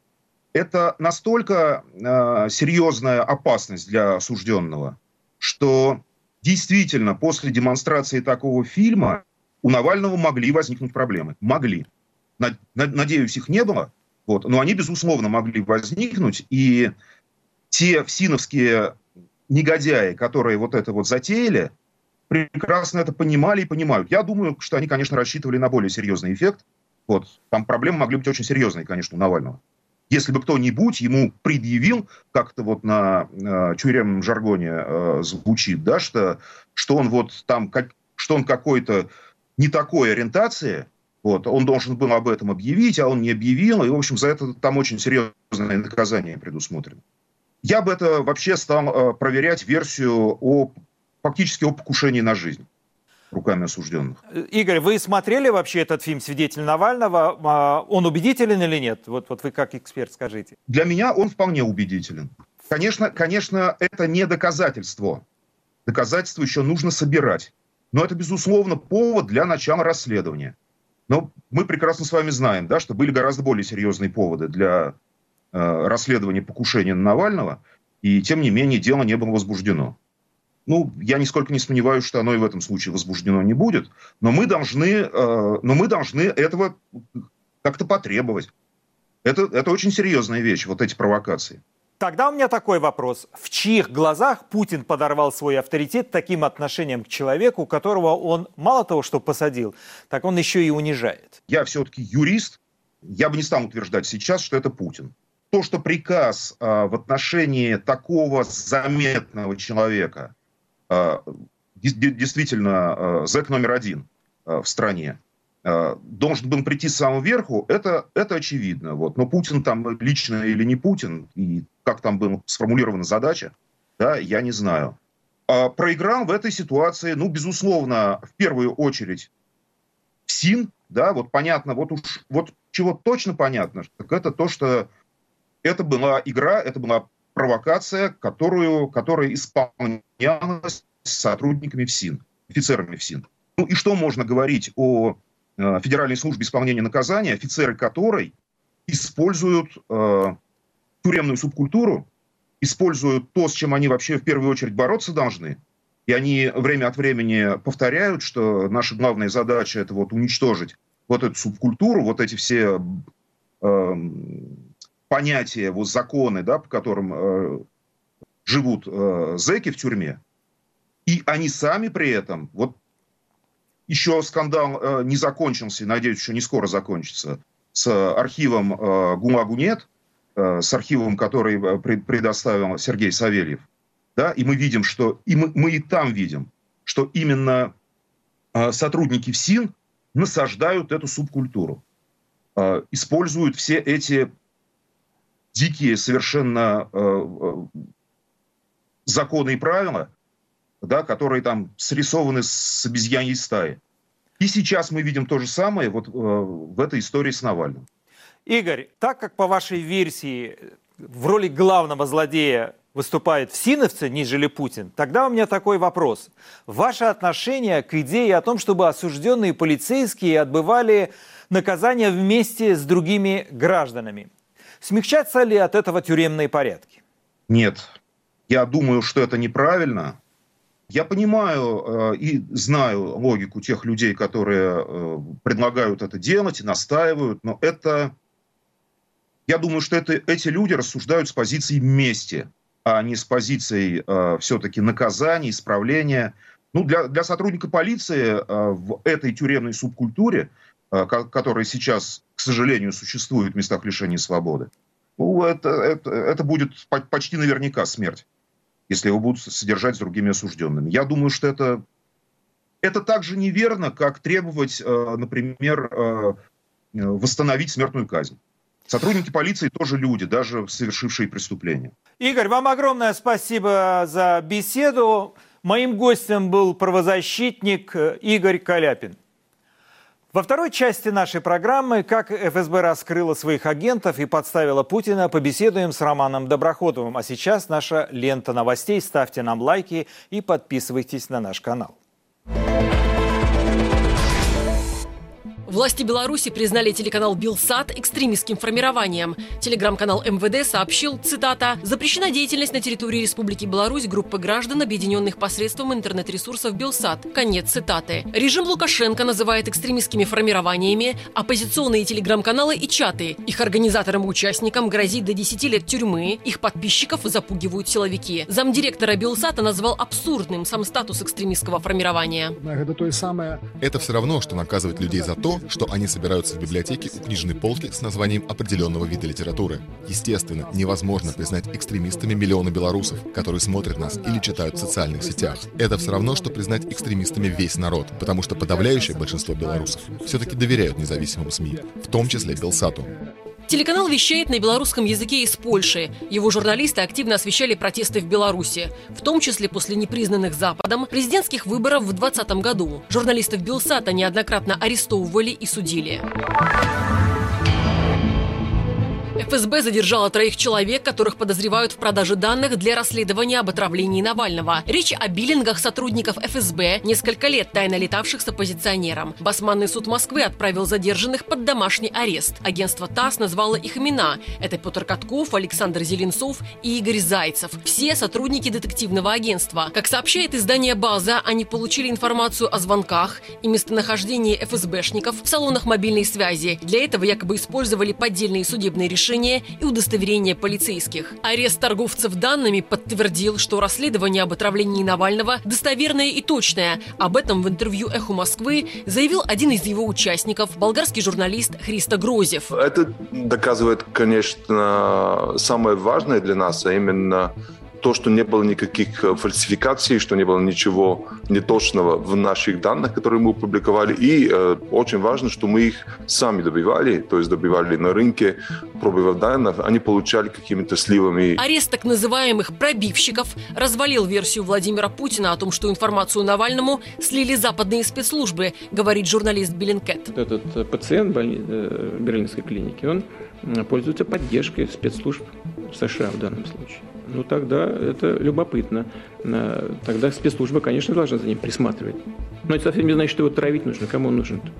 это настолько э, серьезная опасность для осужденного, что действительно после демонстрации такого фильма у Навального могли возникнуть проблемы. Могли. Надеюсь, их не было, вот, но они, безусловно, могли возникнуть. И те всиновские негодяи, которые вот это вот затеяли, прекрасно это понимали и понимают. Я думаю, что они, конечно, рассчитывали на более серьезный эффект. Вот. Там проблемы могли быть очень серьезные, конечно, у Навального. Если бы кто-нибудь ему предъявил, как это вот на э, тюремном жаргоне э, звучит, да, что, что он вот там, как, что он какой-то не такой ориентации, вот, он должен был об этом объявить, а он не объявил, и, в общем, за это там очень серьезное наказание предусмотрено. Я бы это вообще стал э, проверять версию о, фактически о покушении на жизнь руками осужденных. Игорь, вы смотрели вообще этот фильм «Свидетель Навального»? Он убедителен или нет? Вот, вот вы как эксперт скажите. Для меня он вполне убедителен. Конечно, конечно, это не доказательство. Доказательства еще нужно собирать. Но это, безусловно, повод для начала расследования. Но мы прекрасно с вами знаем, да, что были гораздо более серьезные поводы для э, расследования покушения на Навального, и, тем не менее, дело не было возбуждено. Ну, я нисколько не сомневаюсь, что оно и в этом случае возбуждено не будет, но мы должны, э, но мы должны этого как-то потребовать. Это, это очень серьезная вещь, вот эти провокации. Тогда у меня такой вопрос. В чьих глазах Путин подорвал свой авторитет таким отношением к человеку, которого он мало того, что посадил, так он еще и унижает? Я все-таки юрист. Я бы не стал утверждать сейчас, что это Путин. То, что приказ э, в отношении такого заметного человека, действительно зэк номер один в стране, должен был прийти с самого верху, это, это очевидно. Вот. Но Путин там лично или не Путин, и как там была сформулирована задача, да, я не знаю. А проиграл в этой ситуации, ну, безусловно, в первую очередь ФСИН, да, вот понятно, вот уж вот чего точно понятно, так это то, что это была игра, это была провокация, которую, которая исполнялась сотрудниками ФСИН, офицерами ФСИН. Ну и что можно говорить о э, Федеральной службе исполнения наказания, офицеры которой используют э, тюремную субкультуру, используют то, с чем они вообще в первую очередь бороться должны. И они время от времени повторяют, что наша главная задача — это вот уничтожить вот эту субкультуру, вот эти все э, понятия, вот законы, да, по которым э, живут э, зэки в тюрьме. И они сами при этом, вот еще скандал э, не закончился, надеюсь, еще не скоро закончится, с архивом э, ГУЛАГу.нет, э, с архивом, который пред, предоставил Сергей Савельев. Да, и мы видим, что и мы, мы и там видим, что именно э, сотрудники ФСИН насаждают эту субкультуру, э, используют все эти дикие совершенно э, законы и правила, да, которые там срисованы с обезьяньей стаи. И сейчас мы видим то же самое вот, э, в этой истории с Навальным. Игорь, так как по вашей версии в роли главного злодея выступают всиновцы, нежели Путин, тогда у меня такой вопрос. Ваше отношение к идее о том, чтобы осужденные полицейские отбывали наказание вместе с другими гражданами? Смягчатся ли от этого тюремные порядки? Нет. Я думаю, что это неправильно. Я понимаю э, и знаю логику тех людей, которые э, предлагают это делать и настаивают, но это... Я думаю, что это, эти люди рассуждают с позиции мести, а не с позицией э, все-таки наказания, исправления. Ну, для, для сотрудника полиции э, в этой тюремной субкультуре, э, которая сейчас, к сожалению, существует в местах лишения свободы, ну, это, это, это будет почти наверняка смерть, если его будут содержать с другими осужденными. Я думаю, что это, это так же неверно, как требовать, э, например, э, восстановить смертную казнь. Сотрудники полиции тоже люди, даже совершившие преступления. Игорь, вам огромное спасибо за беседу. Моим гостем был правозащитник Игорь Каляпин. Во второй части нашей программы «Как эф эс бэ раскрыла своих агентов и подставила Путина» побеседуем с Романом Доброходовым. А сейчас наша лента новостей. Ставьте нам лайки и подписывайтесь на наш канал. Власти Беларуси признали телеканал Белсат экстремистским формированием. Телеграм-канал эм вэ дэ сообщил, цитата, «Запрещена деятельность на территории Республики Беларусь группы граждан, объединенных посредством интернет-ресурсов Белсат». Конец цитаты. Режим Лукашенко называет экстремистскими формированиями оппозиционные телеграм-каналы и чаты. Их организаторам и участникам грозит до десяти лет тюрьмы. Их подписчиков запугивают силовики. Замдиректора Белсата назвал абсурдным сам статус экстремистского формирования. Это все равно, что наказывать людей за то, что они собираются в библиотеке у книжной полки с названием определенного вида литературы. Естественно, невозможно признать экстремистами миллионы белорусов, которые смотрят нас или читают в социальных сетях. Это все равно, что признать экстремистами весь народ, потому что подавляющее большинство белорусов все-таки доверяют независимым СМИ, в том числе Белсату. Телеканал вещает на белорусском языке из Польши. Его журналисты активно освещали протесты в Беларуси, в том числе после непризнанных Западом президентских выборов в двадцатом году. Журналистов Белсата неоднократно арестовывали и судили. эф эс бэ задержала троих человек, которых подозревают в продаже данных для расследования об отравлении Навального. Речь о биллингах сотрудников эф эс бэ, несколько лет тайно летавших с оппозиционером. Басманный суд Москвы отправил задержанных под домашний арест. Агентство ТАСС назвало их имена. Это Петр Катков, Александр Зеленцов и Игорь Зайцев. Все сотрудники детективного агентства. Как сообщает издание «База», они получили информацию о звонках и местонахождении эф эс бэшников в салонах мобильной связи. Для этого якобы использовали поддельные судебные решения и удостоверения полицейских. Арест торговцев данными подтвердил, что расследование об отравлении Навального достоверное и точное. Об этом в интервью «Эху Москвы» заявил один из его участников, болгарский журналист Христо Грозев. Это доказывает, конечно, самое важное для нас, а именно то, что не было никаких фальсификаций, что не было ничего неточного в наших данных, которые мы опубликовали. И э, очень важно, что мы их сами добивали, то есть добивали на рынке, пробивав данных, они получали какими-то сливами. Арест так называемых пробивщиков развалил версию Владимира Путина о том, что информацию Навальному слили западные спецслужбы, говорит журналист Беллинкет. Этот пациент в Берлинской клинике, он пользуется поддержкой спецслужб США в данном случае. Ну, тогда это любопытно. Тогда спецслужба, конечно, должна за ним присматривать. Но это совсем не значит, что его травить нужно. Кому он нужен-то?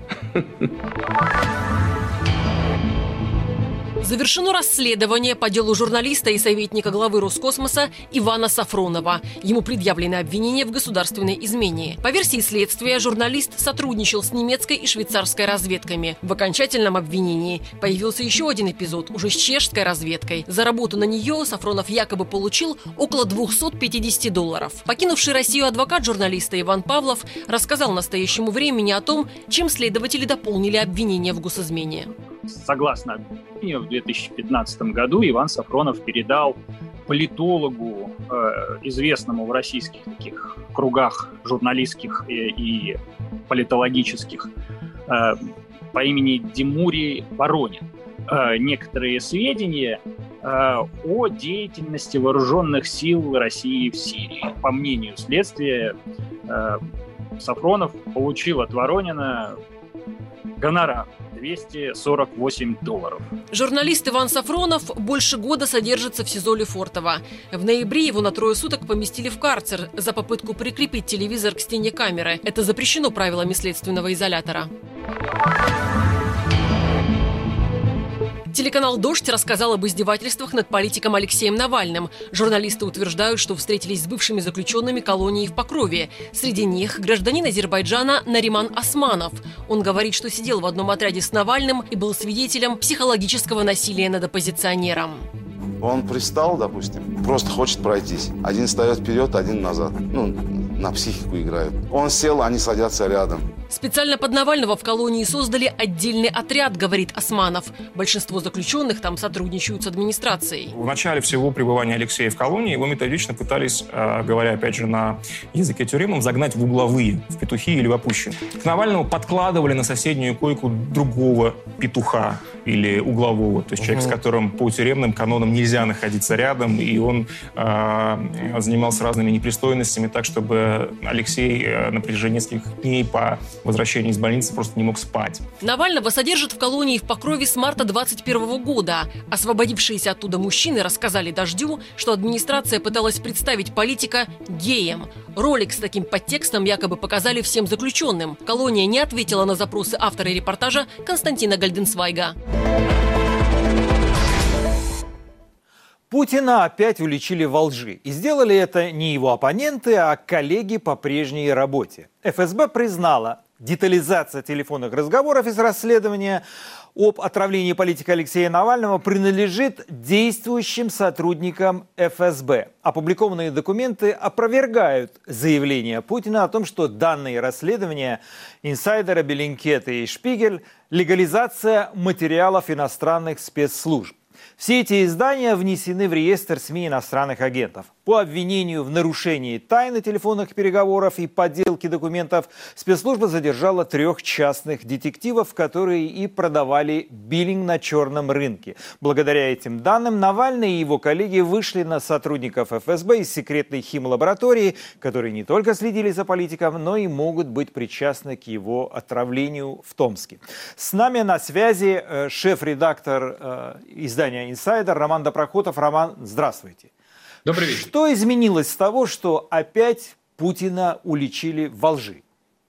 Завершено расследование по делу журналиста и советника главы Роскосмоса Ивана Сафронова. Ему предъявлены обвинения в государственной измене. По версии следствия, журналист сотрудничал с немецкой и швейцарской разведками. В окончательном обвинении появился еще один эпизод, уже с чешской разведкой. За работу на нее Сафронов якобы получил около двухсот пятидесяти долларов. Покинувший Россию адвокат журналиста Иван Павлов рассказал настоящему времени о том, чем следователи дополнили обвинения в госизмене. Согласно обвинению, в две тысячи пятнадцатом году Иван Сафронов передал политологу, э, известному в российских таких кругах журналистских и, и политологических, э, по имени Димурий Воронин, э, некоторые сведения э, о деятельности вооруженных сил России в Сирии. По мнению следствия, э, Сафронов получил от Воронина гонорар двести сорок восемь долларов. Журналист Иван Сафронов больше года содержится в СИЗО Лефортово. В ноябре его на трое суток поместили в карцер за попытку прикрепить телевизор к стене камеры. Это запрещено правилами следственного изолятора. Телеканал «Дождь» рассказал об издевательствах над политиком Алексеем Навальным. Журналисты утверждают, что встретились с бывшими заключенными колонии в Покрове. Среди них гражданин Азербайджана Нариман Османов. Он говорит, что сидел в одном отряде с Навальным и был свидетелем психологического насилия над оппозиционером. Он пристал, допустим, просто хочет пройтись. Один встает вперед, один назад. Ну, на психику играют. Он сел, они садятся рядом. Специально под Навального в колонии создали отдельный отряд, говорит Османов. Большинство заключенных там сотрудничают с администрацией. В начале всего пребывания Алексея в колонии его методично пытались, говоря опять же на языке тюремном, загнать в угловые, в петухи или в опущенные. К Навальному подкладывали на соседнюю койку другого петуха. или углового, то есть человек, с которым по тюремным канонам нельзя находиться рядом, и он э, занимался разными непристойностями, так, чтобы Алексей э, на протяжении нескольких дней по возвращении из больницы просто не мог спать. Навального содержат в колонии в Покрове с марта двадцать первого года. Освободившиеся оттуда мужчины рассказали «Дождю», что администрация пыталась представить политика геем. Ролик с таким подтекстом якобы показали всем заключенным. Колония не ответила на запросы автора репортажа Константина Гальденсвайга. Путина опять уличили во лжи. И сделали это не его оппоненты, а коллеги по прежней работе. эф эс бэ признала, детализация телефонных разговоров из расследования об отравлении политика Алексея Навального принадлежит действующим сотрудникам эф эс бэ. Опубликованные документы опровергают заявление Путина о том, что данные расследования инсайдера Беллинкета и Шпигель – легализация материалов иностранных спецслужб. Все эти издания внесены в реестр СМИ иностранных агентов. По обвинению в нарушении тайны телефонных переговоров и подделке документов спецслужба задержала трех частных детективов, которые и продавали биллинг на черном рынке. Благодаря этим данным Навальный и его коллеги вышли на сотрудников эф эс бэ из секретной химлаборатории, которые не только следили за политиком, но и могут быть причастны к его отравлению в Томске. С нами на связи э, шеф-редактор э, издания «Инсайдер» Роман Доброхотов. Роман, здравствуйте. Добрый вечер. Что изменилось с того, что опять Путина уличили во лжи?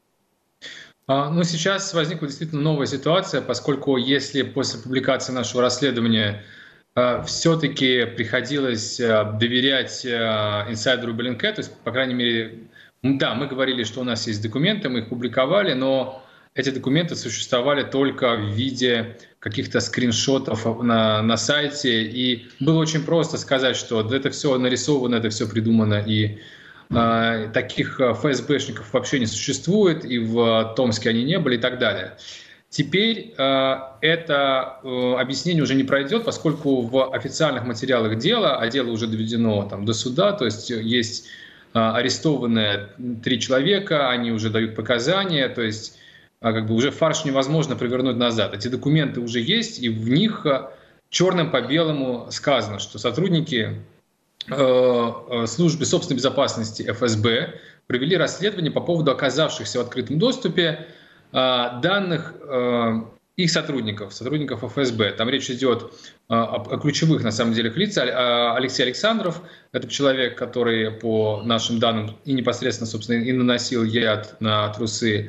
А, ну, сейчас возникла действительно новая ситуация, поскольку если после публикации нашего расследования а, все-таки приходилось а, доверять а, инсайдеру Беллинке, то есть, по крайней мере, да, мы говорили, что у нас есть документы, мы их публиковали, но эти документы существовали только в виде каких-то скриншотов на, на сайте. И было очень просто сказать, что это все нарисовано, это все придумано. И э, таких эф эс бэшников вообще не существует, и в Томске они не были, и так далее. Теперь э, это э, объяснение уже не пройдет, поскольку в официальных материалах дела, а дело уже доведено там, до суда, то есть есть э, арестованные три человека, они уже дают показания, то есть а как бы уже фарш невозможно провернуть назад. Эти документы уже есть, и в них черным по белому сказано, что сотрудники э, службы собственной безопасности эф эс бэ провели расследование по поводу оказавшихся в открытом доступе э, данных э, их сотрудников, сотрудников эф эс бэ. Там речь идет э, о, о ключевых, на самом деле, лицах. Алексей Александров – это человек, который, по нашим данным, и непосредственно, собственно, и наносил яд на трусы.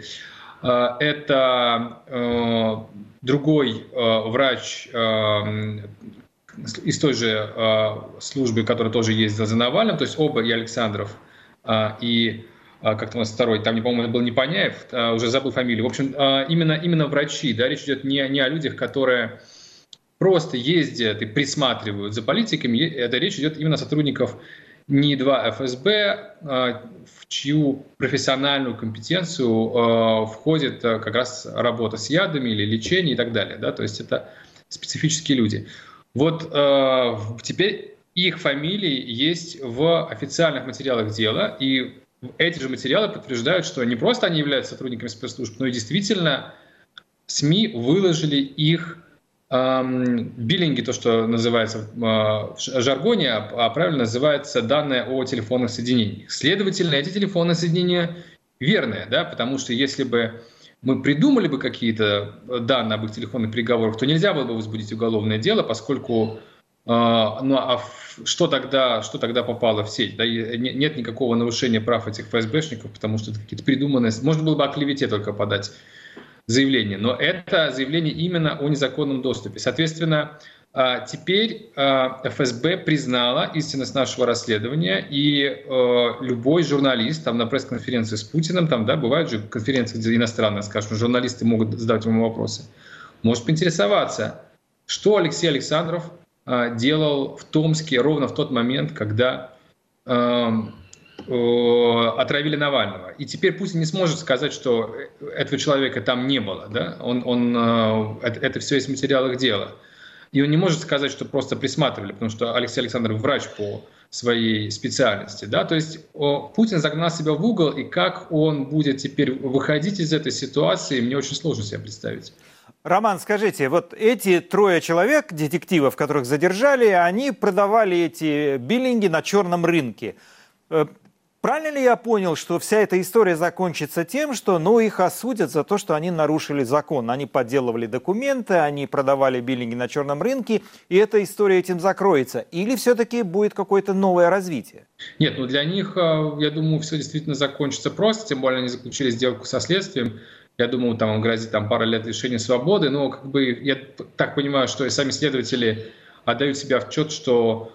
Это э, другой э, врач э, из той же э, службы, который тоже ездил за Навальным, то есть оба, и Александров, э, и э, как-то у нас второй, там, по-моему, был Непоняев, э, уже забыл фамилию. В общем, э, именно, именно врачи, да, речь идет не, не о людях, которые просто ездят и присматривают за политиками, это речь идет именно о сотрудниках НИИ-два эф эс бэ, в чью профессиональную компетенцию входит как раз работа с ядами или лечение и так далее. Да? То есть это специфические люди. Вот теперь их фамилии есть в официальных материалах дела, и эти же материалы подтверждают, что не просто они являются сотрудниками спецслужб, но и действительно СМИ выложили их биллинги, то, что называется в жаргоне, а правильно называется данные о телефонных соединениях. Следовательно, эти телефонные соединения верные, да, потому что если бы мы придумали бы какие-то данные об их телефонных переговорах, то нельзя было бы возбудить уголовное дело, поскольку ну, а что тогда, что тогда попало в сеть? Да? Нет никакого нарушения прав этих эф эс бэшников, потому что это какие-то придуманные... Можно было бы о клевете только подать заявление, но это заявление именно о незаконном доступе. Соответственно, теперь эф эс бэ признала истинность нашего расследования, и любой журналист там, на пресс-конференции с Путиным, там, да, бывают же конференции, где иностранные, скажем, журналисты могут задавать ему вопросы, может поинтересоваться, что Алексей Александров делал в Томске ровно в тот момент, когда отравили Навального. И теперь Путин не сможет сказать, что этого человека там не было. Да? Он, он, это, это все есть в материалах дела. И он не может сказать, что просто присматривали, потому что Алексей Александров врач по своей специальности. Да? То есть о, Путин загнал себя в угол, и как он будет теперь выходить из этой ситуации, мне очень сложно себе представить. Роман, скажите, вот эти трое человек, детективов, которых задержали, они продавали эти биллинги на черном рынке. Правильно ли я понял, что вся эта история закончится тем, что ну, их осудят за то, что они нарушили закон? Они подделывали документы, они продавали биллинги на черном рынке, и эта история этим закроется? Или все-таки будет какое-то новое развитие? Нет, ну для них, я думаю, все действительно закончится просто, тем более они заключили сделку со следствием. Я думаю, там он грозит там, пара лет лишения свободы, но как бы я так понимаю, что и сами следователи отдают себе отчет, что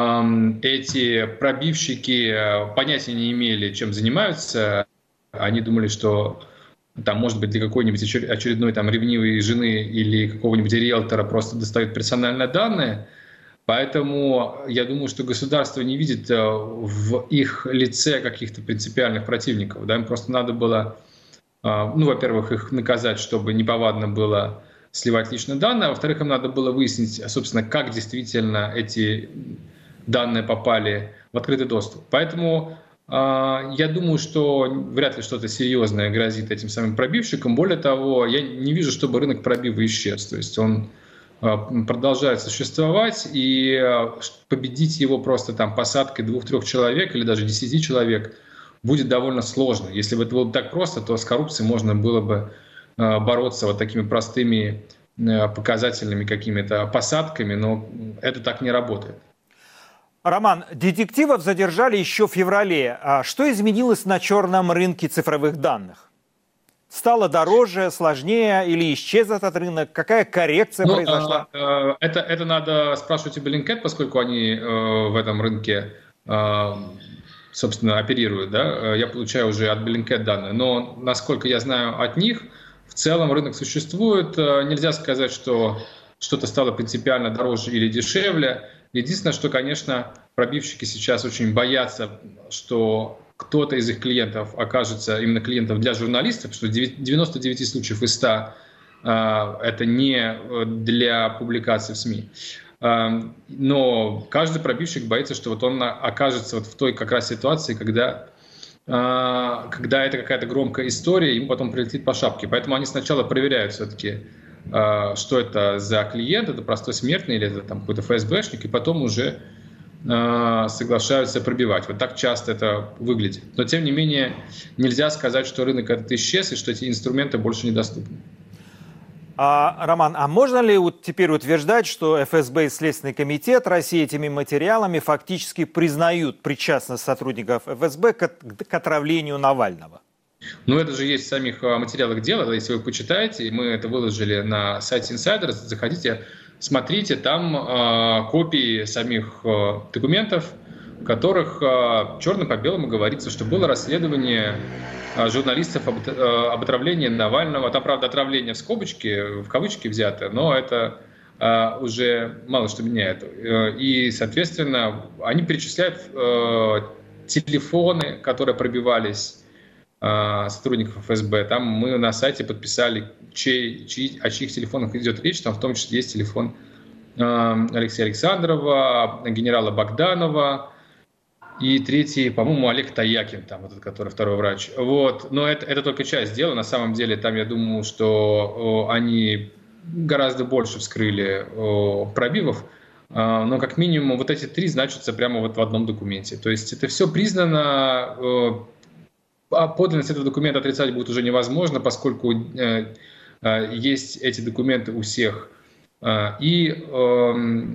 эти пробивщики понятия не имели, чем занимаются. Они думали, что там, может быть, для какой-нибудь очередной там, ревнивой жены или какого-нибудь риэлтора просто достают персональные данные. Поэтому я думаю, что государство не видит в их лице каких-то принципиальных противников. Да? Им просто надо было, ну, во-первых, их наказать, чтобы неповадно было сливать личные данные, а во-вторых, им надо было выяснить, собственно, как действительно эти данные попали в открытый доступ. Поэтому э, я думаю, что вряд ли что-то серьезное грозит этим самым пробивщикам. Более того, я не вижу, чтобы рынок пробива исчез. То есть он э, продолжает существовать, и э, победить его просто там посадкой двух-трех человек или даже десяти человек будет довольно сложно. Если бы это было так просто, то с коррупцией можно было бы э, бороться вот такими простыми э, показательными какими-то посадками, но это так не работает. Роман, детективов задержали еще в феврале. А что изменилось на черном рынке цифровых данных? Стало дороже, сложнее или исчез этот рынок? Какая коррекция ну, произошла? Э, э, это, это надо спрашивать у Bellingcat, поскольку они э, в этом рынке, э, собственно, оперируют. Да? Я получаю уже от Bellingcat данные. Но, насколько я знаю от них, в целом рынок существует. Нельзя сказать, что что-то стало принципиально дороже или дешевле. Единственное, что, конечно, пробивщики сейчас очень боятся, что кто-то из их клиентов окажется именно клиентом для журналистов, что в девяноста девяти случаев из ста э, это не для публикации в СМИ. Э, но каждый пробивщик боится, что вот он окажется вот в той как раз ситуации, когда, э, когда это какая-то громкая история, ему потом прилетит по шапке. Поэтому они сначала проверяют все-таки, что это за клиент, это простой смертный или это там какой-то ФСБшник, и потом уже э, соглашаются пробивать. Вот так часто это выглядит. Но тем не менее нельзя сказать, что рынок этот исчез и что эти инструменты больше недоступны. А, Роман, а можно ли вот теперь утверждать, что ФСБ и Следственный комитет России этими материалами фактически признают причастность сотрудников ФСБ к, к отравлению Навального? Ну, это же есть в самих материалах дела, если вы почитаете, мы это выложили на сайте Insider, заходите, смотрите, там э, копии самих э, документов, в которых э, черным по белому говорится, что было расследование э, журналистов об, э, об отравлении Навального. Там, правда, отравление в скобочке, в кавычки взято, но это э, уже мало что меняет. И, соответственно, они перечисляют э, телефоны, которые пробивались сотрудников ФСБ. Там мы на сайте подписали, чей, чьи, о чьих телефонах идет речь. Там в том числе есть телефон э, Алексея Александрова, генерала Богданова и третий, по-моему, Олег Таякин, там, вот этот, который второй врач. Вот. Но это, это только часть дела. На самом деле там, я думаю, что о, они гораздо больше вскрыли о, пробивов. Э, но как минимум вот эти три значатся прямо вот в одном документе. То есть это все признано. Э, А подлинность этого документа отрицать будет уже невозможно, поскольку э, э, есть эти документы у всех э, и э,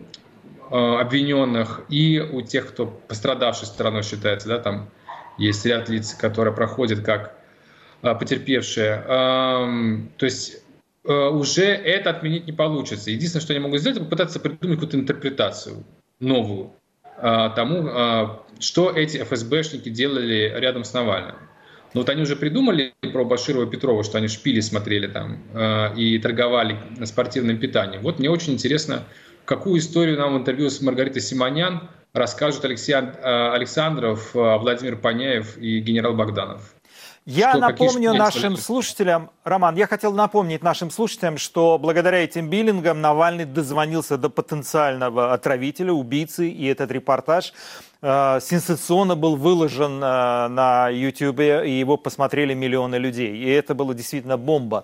э, обвиненных, и у тех, кто пострадавшей стороной считается. Да, там есть ряд лиц, которые проходят как э, потерпевшие. Э, то есть э, уже это отменить не получится. Единственное, что они могут сделать, это попытаться придумать какую-то интерпретацию новую э, тому, э, что эти ФСБшники делали рядом с Навальным. Но вот они уже придумали про Баширова и Петрова, что они шпили смотрели там э, и торговали спортивным питанием. Вот мне очень интересно, какую историю нам в интервью с Маргаритой Симонян расскажут Алексей э, Александров, э, Владимир Паняев и генерал Богданов. Я что, напомню нашим какие... слушателям, Роман, я хотел напомнить нашим слушателям, что благодаря этим биллингам Навальный дозвонился до потенциального отравителя, убийцы, и этот репортаж э, сенсационно был выложен э, на Ютубе, и его посмотрели миллионы людей. И это была действительно бомба.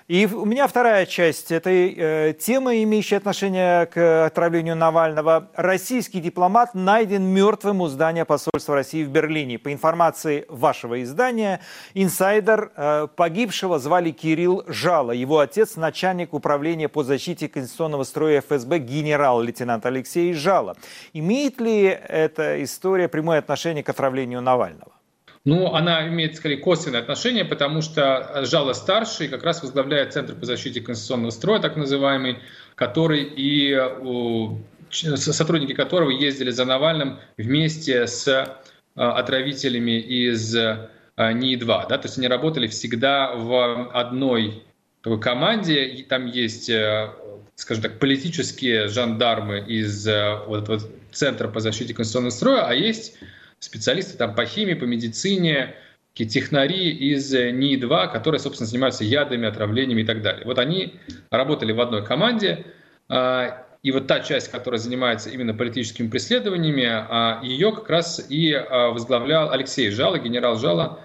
И у меня вторая часть этой э, темы, имеющая отношение к отравлению Навального. Российский дипломат найден мертвым у здания посольства России в Берлине. По информации вашего издания, инсайдер э, погибшего звали Кирилл Жало. Его отец – начальник управления по защите конституционного строя эф эс бэ генерал-лейтенант Алексей Жало. Имеет ли эта история прямое отношение к отравлению Навального? Ну, она имеет, скорее, косвенное отношение, потому что Жало-старший как раз возглавляет Центр по защите конституционного строя, так называемый, который и сотрудники которого ездили за Навальным вместе с отравителями из НИИ два. Да? То есть они работали всегда в одной такой команде. И там есть, скажем так, политические жандармы из вот этого Центра по защите конституционного строя, а есть специалисты там по химии, по медицине, такие технари из НИИ два, которые, собственно, занимаются ядами, отравлениями и так далее. Вот они работали в одной команде, и вот та часть, которая занимается именно политическими преследованиями, ее как раз и возглавлял Алексей Жало, генерал Жало.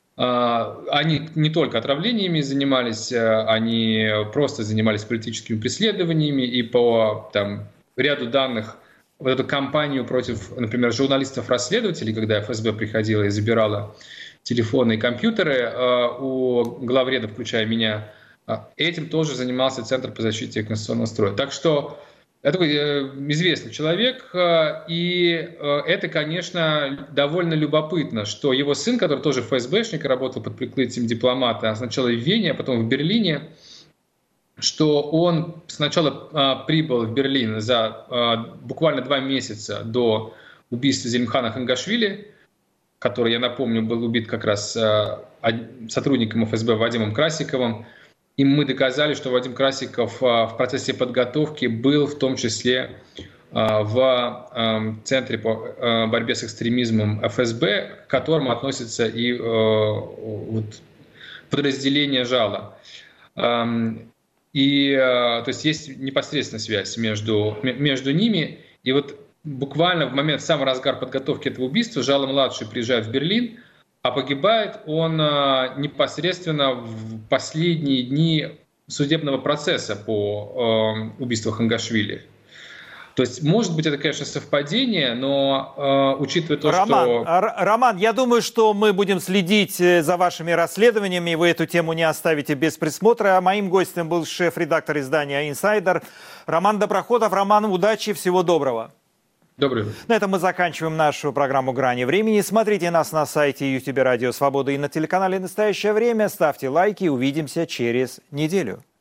Они не только отравлениями занимались, они просто занимались политическими преследованиями, и по там, ряду данных вот эту кампанию против, например, журналистов-расследователей, когда эф эс бэ приходила и забирала телефоны и компьютеры у главреда, включая меня, этим тоже занимался Центр по защите конституционного строя. Так что это такой известный человек, и это, конечно, довольно любопытно, что его сын, который тоже эф эс бэшник, работал под прикрытием дипломата сначала в Вене, а потом в Берлине, что он сначала а, прибыл в Берлин за а, буквально два месяца до убийства Зелимхана Хангашвили, который, я напомню, был убит как раз а, сотрудником эф эс бэ Вадимом Красиковым. И мы доказали, что Вадим Красиков а, в процессе подготовки был в том числе а, в а, Центре по а, борьбе с экстремизмом эф эс бэ, к которому относится и а, вот, подразделение Жало. И, то есть, есть непосредственная связь между, между ними. И вот буквально в момент, в самый разгар подготовки этого убийства, Жало-младший приезжает в Берлин, а погибает он непосредственно в последние дни судебного процесса по убийству Хангашвили. То есть, может быть, это, конечно, совпадение, но э, учитывая то, Роман, что... Роман, я думаю, что мы будем следить за вашими расследованиями, вы эту тему не оставите без присмотра. Моим гостем был шеф-редактор издания «Инсайдер» Роман Доброходов. Роман, удачи, всего доброго. Добрый. На этом мы заканчиваем нашу программу «Грани времени». Смотрите нас на сайте Ютубе Радио Свобода и на телеканале «Настоящее время». Ставьте лайки. Увидимся через неделю.